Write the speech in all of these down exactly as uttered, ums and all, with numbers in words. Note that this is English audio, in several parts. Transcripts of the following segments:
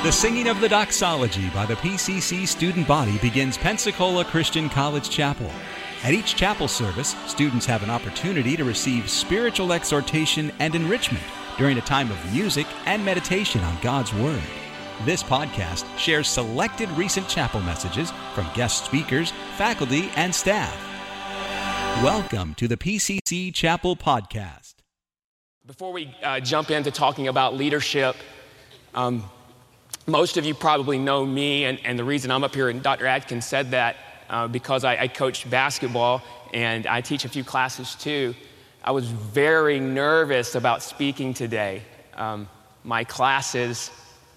The singing of the doxology by the P C C student body begins Pensacola Christian College Chapel. At each chapel service, students have an opportunity to receive spiritual exhortation and enrichment during a time of music and meditation on God's Word. This podcast shares selected recent chapel messages from guest speakers, faculty, and staff. Welcome to the P C C Chapel Podcast. Before we uh, jump into talking about leadership, um, most of you probably know me, and, and the reason I'm up here, and Doctor Adkins said that, uh, because I, I coach basketball and I teach a few classes too. I was very nervous about speaking today. Um, my classes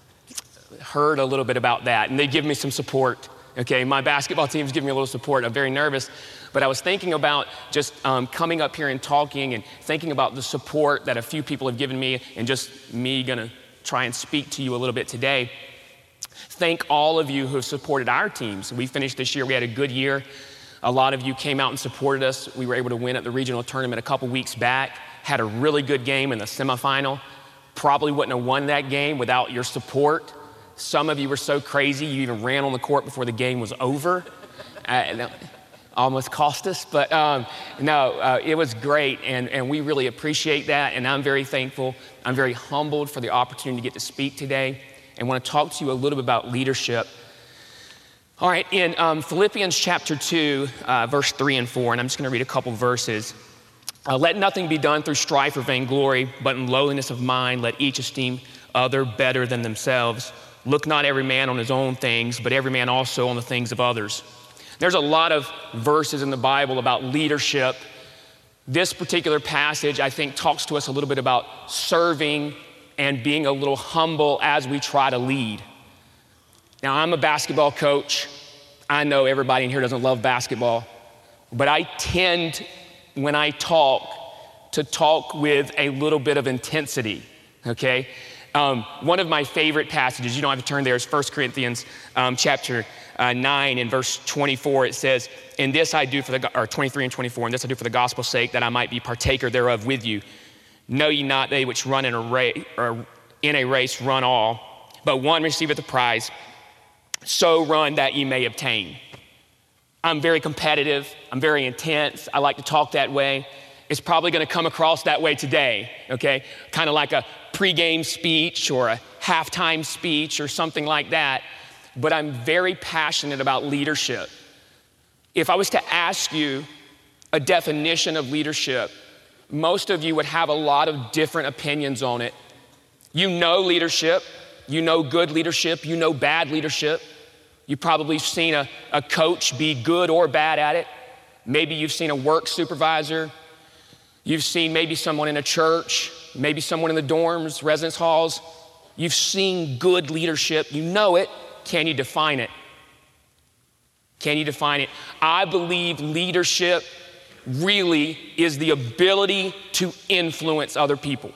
heard a little bit about that, and they give me some support. Okay, my basketball team's giving me a little support. I'm very nervous, but I was thinking about just um, coming up here and talking and thinking about the support that a few people have given me, and just me gonna try and speak to you a little bit today. Thank all of you who have supported our teams. We finished this year, we had a good year. A lot of you came out and supported us. We were able to win at the regional tournament a couple weeks back, had a really good game in the semifinal. Probably wouldn't have won that game without your support. Some of you were so crazy, you even ran on the court before the game was over. Uh, almost cost us, but um, no, uh, it was great, and, and we really appreciate that, and I'm very thankful. I'm very humbled for the opportunity to get to speak today, and want to talk to you a little bit about leadership. All right, in um, Philippians chapter two, uh, verse three and four, and I'm just going to read a couple verses. Uh, let nothing be done through strife or vainglory, but in lowliness of mind, let each esteem other better than themselves. Look not every man on his own things, but every man also on the things of others. There's a lot of verses in the Bible about leadership. This particular passage, I think, talks to us a little bit about serving and being a little humble as we try to lead. Now, I'm a basketball coach. I know everybody in here doesn't love basketball, but I tend, when I talk, to talk with a little bit of intensity, okay? Um, one of my favorite passages, you don't have to turn there, is First Corinthians um, chapter uh, nine and verse twenty-four. It says, "In this I do for the," or twenty-three and twenty-four, "In this I do for the gospel's sake, that I might be partaker thereof with you. Know ye not they which run in a race, or in a race run all, but one receiveth the prize. So run that ye may obtain." I'm very competitive. I'm very intense. I like to talk that way. It's probably going to come across that way today, okay? Kind of like a pregame speech or a halftime speech or something like that. But I'm very passionate about leadership. If I was to ask you a definition of leadership, most of you would have a lot of different opinions on it. You know leadership. You know good leadership. You know bad leadership. You've probably seen a, a coach be good or bad at it. Maybe you've seen a work supervisor. You've seen maybe someone in a church, maybe someone in the dorms, residence halls. You've seen good leadership. You know it. Can you define it? Can you define it? I believe leadership really is the ability to influence other people.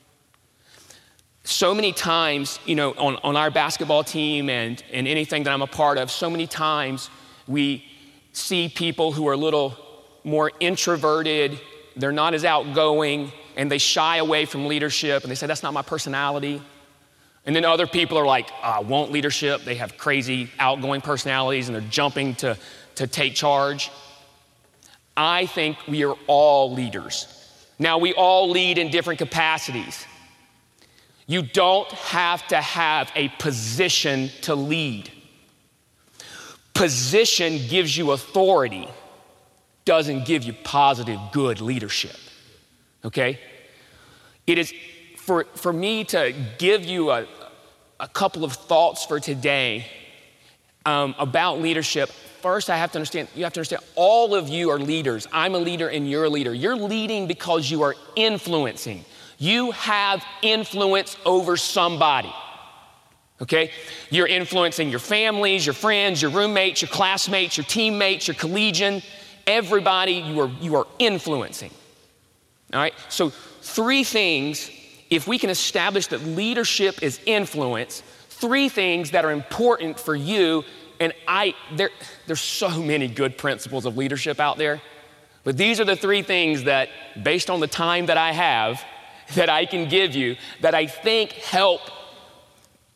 So many times, you know, on, on our basketball team and, and anything that I'm a part of, so many times we see people who are a little more introverted. They're not as outgoing, and they shy away from leadership, and they say, that's not my personality. And then other people are like, I want leadership. They have crazy outgoing personalities, and they're jumping to, to take charge. I think we are all leaders. Now, we all lead in different capacities. You don't have to have a position to lead. Position gives you authority, doesn't give you positive, good leadership, okay? It is, for, for me to give you a, a couple of thoughts for today um, about leadership. First, I have to understand, you have to understand, all of you are leaders. I'm a leader and you're a leader. You're leading because you are influencing. You have influence over somebody, okay? You're influencing your families, your friends, your roommates, your classmates, your teammates, your collegian. Everybody you are, you are influencing, all right? So three things, if we can establish that leadership is influence, three things that are important for you, and I, there, there's so many good principles of leadership out there, but these are the three things that, based on the time that I have, that I can give you, that I think help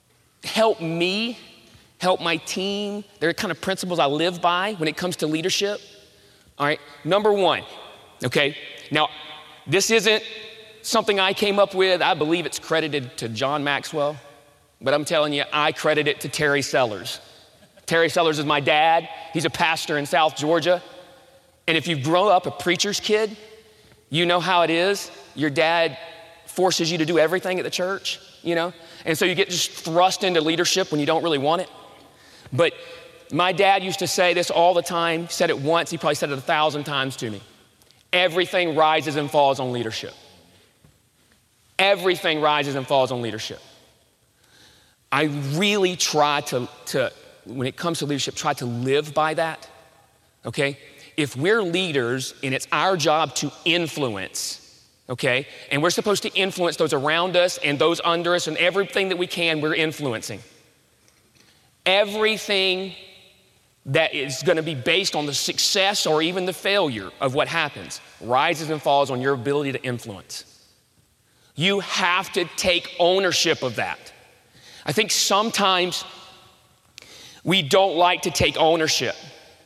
help me, help my team. There are kind of principles I live by when it comes to leadership. All right, number one, okay? Now, this isn't something I came up with. I believe it's credited to John Maxwell, but I'm telling you, I credit it to Terry Sellers. Terry Sellers is my dad. He's a pastor in South Georgia. And if you've grown up a preacher's kid, you know how it is. Your dad forces you to do everything at the church, you know? And so you get just thrust into leadership when you don't really want it. But my dad used to say this all the time. He said it once, he probably said it a thousand times to me. Everything rises and falls on leadership. Everything rises and falls on leadership. I really try to, to, when it comes to leadership, try to live by that, okay? If we're leaders and it's our job to influence, okay? And we're supposed to influence those around us and those under us, and everything that we can, we're influencing. Everything that is gonna be based on the success or even the failure of what happens rises and falls on your ability to influence. You have to take ownership of that. I think sometimes we don't like to take ownership.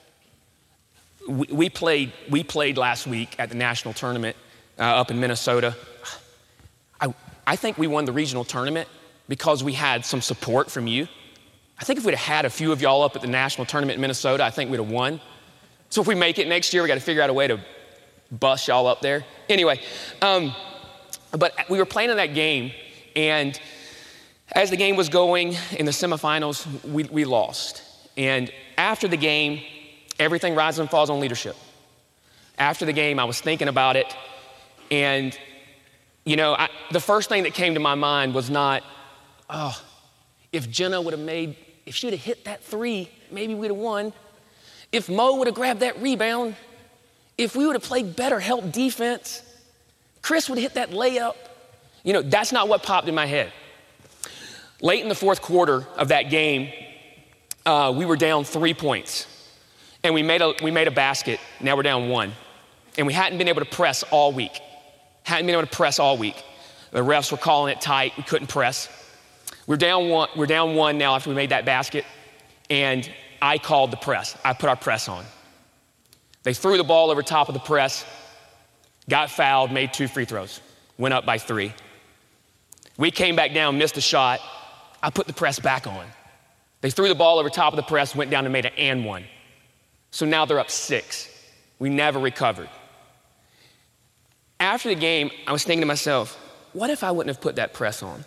We, we played, we played last week at the national tournament uh, up in Minnesota. I, I think we won the regional tournament because we had some support from you. I think if we'd have had a few of y'all up at the national tournament in Minnesota, I think we'd have won. So if we make it next year, we got to figure out a way to bust y'all up there. Anyway, um, but we were playing in that game, and as the game was going in the semifinals, we, we lost. And after the game, everything rises and falls on leadership. After the game, I was thinking about it, and you know, I, the first thing that came to my mind was not, oh, if Jenna would have made, if she would have hit that three, maybe we'd have won. If Mo would have grabbed that rebound, if we would have played better help defense, Chris would have hit that layup. You know, that's not what popped in my head. Late in the fourth quarter of that game, uh, we were down three points. And we made, a, we made a basket. Now we're down one. And we hadn't been able to press all week. Hadn't been able to press all week. The refs were calling it tight. We couldn't press. We're down one, we're down one now after we made that basket. And I called the press. I put our press on. They threw the ball over top of the press, got fouled, made two free throws, went up by three. We came back down, missed a shot. I put the press back on. They threw the ball over top of the press, went down and made an and one. So now they're up six. We never recovered. After the game, I was thinking to myself, what if I wouldn't have put that press on?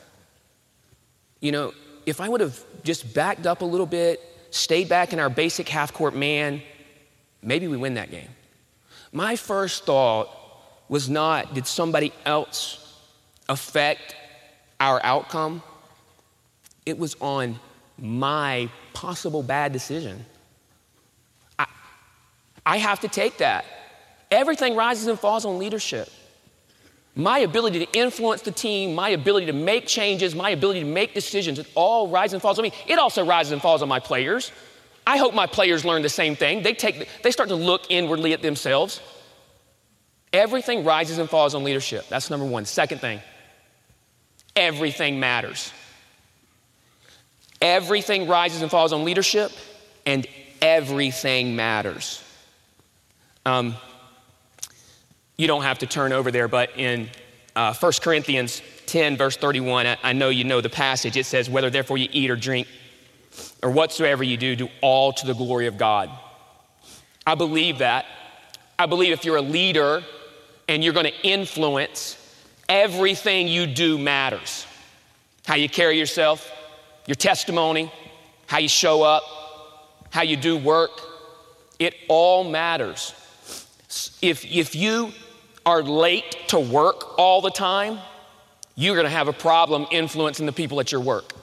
You know, if I would have just backed up a little bit, stayed back in our basic half-court man, maybe we win that game. My first thought was not, did somebody else affect our outcome? It was on my possible bad decision. I, I have to take that. Everything rises and falls on leadership. My ability to influence the team, my ability to make changes, my ability to make decisions, it all rises and falls on me. It also rises and falls on my players. I hope my players learn the same thing. They take, they start to look inwardly at themselves. Everything rises and falls on leadership. That's number one. Second thing, everything matters. Everything rises and falls on leadership, and everything matters. Um, you don't have to turn over there, but in uh, First Corinthians ten, verse thirty-one, I, I know you know the passage. It says, whether therefore you eat or drink, or whatsoever you do, do all to the glory of God. I believe that. I believe if you're a leader and you're gonna influence, everything you do matters. How you carry yourself, your testimony, how you show up, how you do work, it all matters. If, if you are late to work all the time, you're gonna have a problem influencing the people at your work.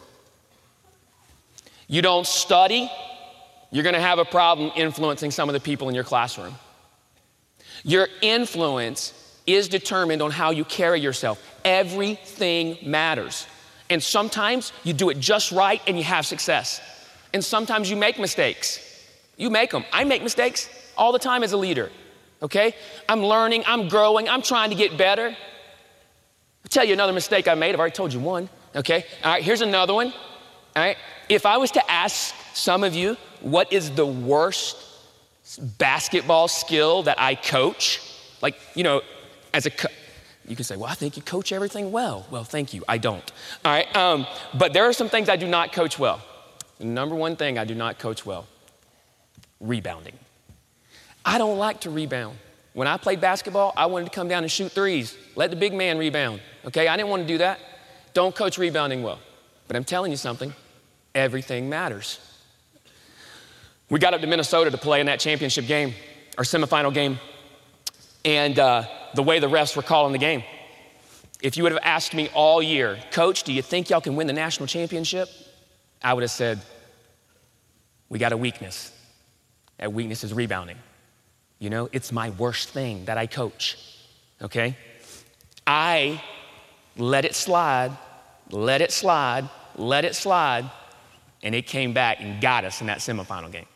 You don't study, you're gonna have a problem influencing some of the people in your classroom. Your influence is determined on how you carry yourself. Everything matters. And sometimes you do it just right and you have success. And sometimes you make mistakes. You make them. I make mistakes all the time as a leader, okay? I'm learning, I'm growing, I'm trying to get better. I'll tell you another mistake I made. I've already told you one, okay? All right, here's another one. All right? If I was to ask some of you, what is the worst basketball skill that I coach? Like, you know, as a, co- you can say, well, I think you coach everything well. Well, thank you, I don't. All right, um, but there are some things I do not coach well. The number one thing I do not coach well, rebounding. I don't like to rebound. When I played basketball, I wanted to come down and shoot threes. Let the big man rebound, okay? I didn't want to do that. Don't coach rebounding well. But I'm telling you something, everything matters. We got up to Minnesota to play in that championship game, our semifinal game, and uh, the way the refs were calling the game. If you would have asked me all year, Coach, do you think y'all can win the national championship? I would have said, we got a weakness. That weakness is rebounding. You know, it's my worst thing that I coach, okay? I let it slide, let it slide, let it slide, and it came back and got us in that semifinal game.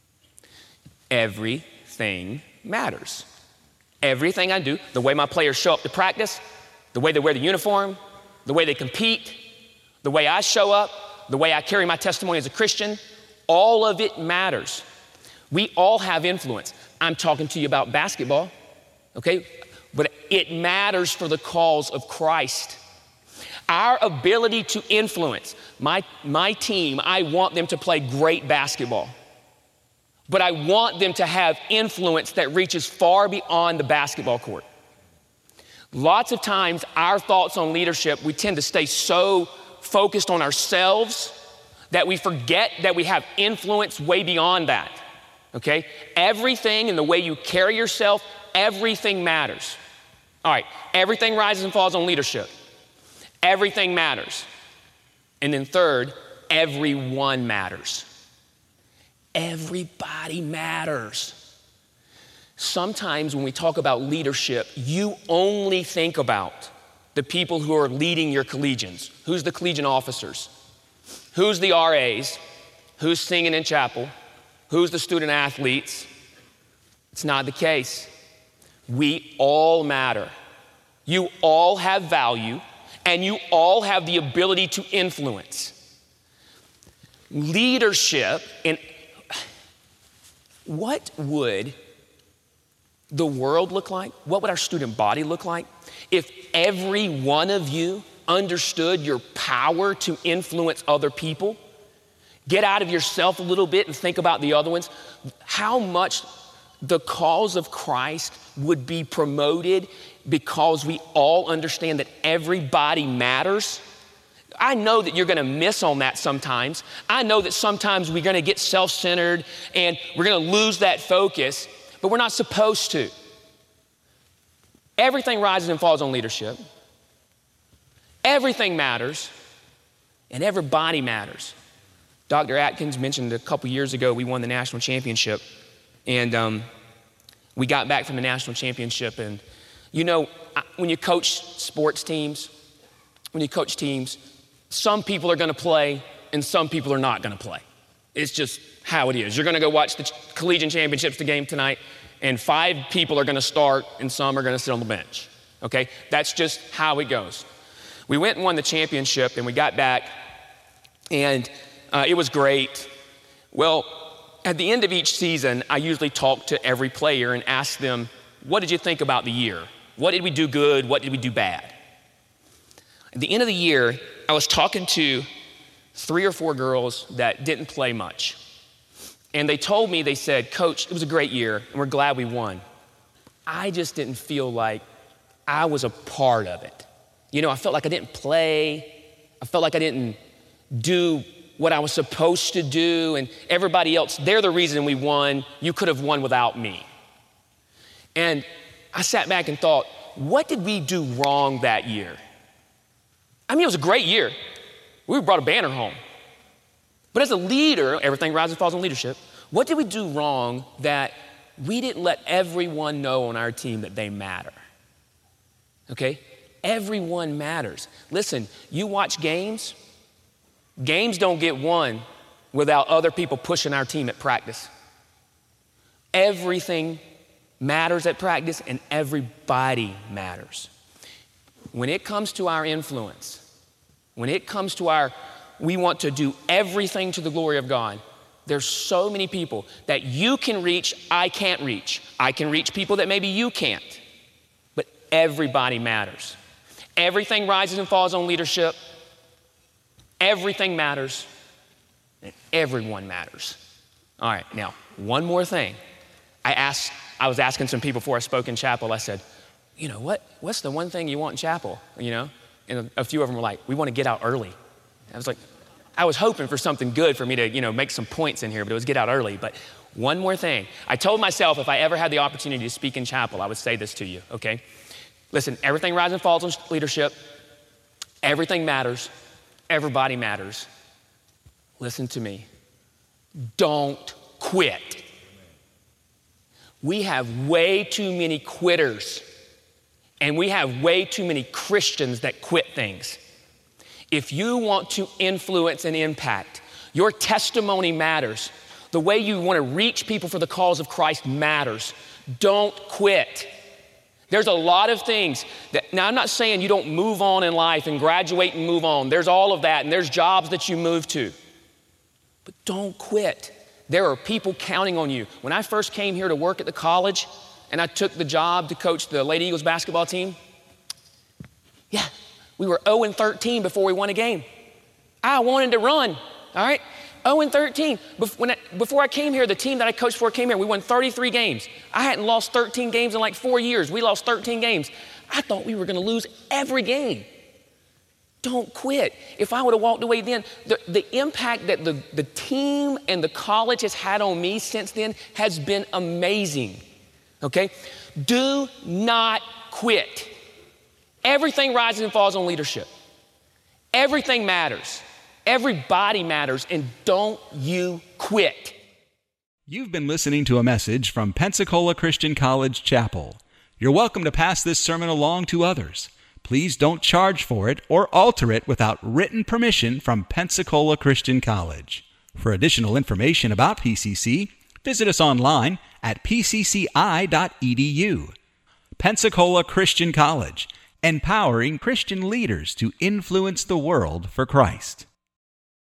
Everything matters. Everything I do, the way my players show up to practice, the way they wear the uniform, the way they compete, the way I show up, the way I carry my testimony as a Christian, all of it matters. We all have influence. I'm talking to you about basketball, okay? But it matters for the cause of Christ. Our ability to influence, my, my team, I want them to play great basketball. But I want them to have influence that reaches far beyond the basketball court. Lots of times, our thoughts on leadership, we tend to stay so focused on ourselves that we forget that we have influence way beyond that. Okay? Everything in the way you carry yourself, everything matters. All right, everything rises and falls on leadership. Everything matters. And then third, everyone matters. Everybody matters. Sometimes when we talk about leadership, you only think about the people who are leading your collegians. Who's the collegian officers? Who's the R As? Who's singing in chapel? Who's the student athletes? It's not the case. We all matter. You all have value, and you all have the ability to influence. Leadership, and what would the world look like? What would our student body look like if every one of you understood your power to influence other people? Get out of yourself a little bit and think about the other ones. How much the cause of Christ would be promoted because we all understand that everybody matters. I know that you're gonna miss on that sometimes. I know that sometimes we're gonna get self-centered and we're gonna lose that focus, but we're not supposed to. Everything rises and falls on leadership. Everything matters, and everybody matters. Doctor Atkins mentioned a couple years ago, we won the national championship, and um, we got back from the national championship, and you know, when you coach sports teams, when you coach teams, some people are gonna play and some people are not gonna play. It's just how it is. You're gonna go watch the collegiate championships, the game tonight, and five people are gonna start and some are gonna sit on the bench, okay? That's just how it goes. We went and won the championship and we got back and uh, it was great. Well, at the end of each season, I usually talk to every player and ask them, what did you think about the year? What did we do good? What did we do bad? At the end of the year, I was talking to three or four girls that didn't play much. And they told me, they said, Coach, it was a great year and we're glad we won. I just didn't feel like I was a part of it. You know, I felt like I didn't play. I felt like I didn't do what I was supposed to do, and everybody else, they're the reason we won. You could have won without me. And I sat back and thought, what did we do wrong that year? I mean, it was a great year. We brought a banner home. But as a leader, everything rises and falls on leadership. What did we do wrong that we didn't let everyone know on our team that they matter? Okay? Everyone matters. Listen, you watch games, games don't get won without other people pushing our team at practice. Everything matters at practice and everybody matters. When it comes to our influence, when it comes to our We want to do everything to the glory of God. There's so many people that you can reach, I can't reach. I can reach people that maybe you can't. But everybody matters. Everything rises and falls on leadership. Everything matters. And everyone matters. All right, now, one more thing. I asked, I was asking some people before I spoke in chapel, I said, you know, what, what's the one thing you want in chapel, you know? And a, a few of them were like, we want to get out early. I was like, I was hoping for something good for me to, you know, make some points in here, but it was get out early. But one more thing. I told myself if I ever had the opportunity to speak in chapel, I would say this to you, okay? Listen, everything rises and falls on leadership. Everything matters. Everybody matters. Listen to me. Don't quit. We have way too many quitters, and we have way too many Christians that quit things. If you want to influence and impact, your testimony matters. The way you want to reach people for the cause of Christ matters. Don't quit. There's a lot of things that, now I'm not saying you don't move on in life and graduate and move on. There's all of that, and there's jobs that you move to. But don't quit. There are people counting on you. When I first came here to work at the college and I took the job to coach the Lady Eagles basketball team, yeah, we were oh and thirteen before we won a game. I wanted to run, all right? oh and thirteen. When I, before I came here, the team that I coached for came here, we won thirty-three games. I hadn't lost thirteen games in like four years. We lost thirteen games. I thought we were gonna lose every game. Don't quit. If I would have walked away then, the, the impact that the, the team and the college has had on me since then has been amazing, okay? Do not quit. Everything rises and falls on leadership. Everything matters. Everybody matters, and don't you quit. You've been listening to a message from Pensacola Christian College Chapel. You're welcome to pass this sermon along to others. Please don't charge for it or alter it without written permission from Pensacola Christian College. For additional information about P C C, visit us online at p c c i dot e d u. Pensacola Christian College, empowering Christian leaders to influence the world for Christ.